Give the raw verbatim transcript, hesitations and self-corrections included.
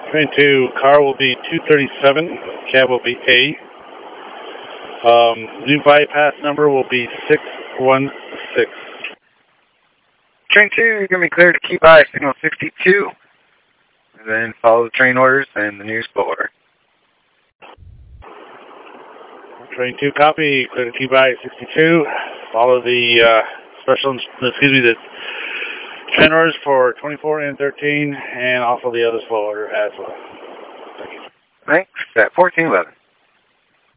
Train two, car will be two thirty-seven, cab will be A. Um, new bypass number will be six one six. Train two, you're going to be cleared to keep by signal sixty-two, and then follow the train orders and the new spoor. Train two, copy, clear to keep by sixty-two. Follow the uh, special, excuse me, the train orders for twenty-four and thirteen, and also the other slow order as well. Thank you. Thanks, at fourteen eleven.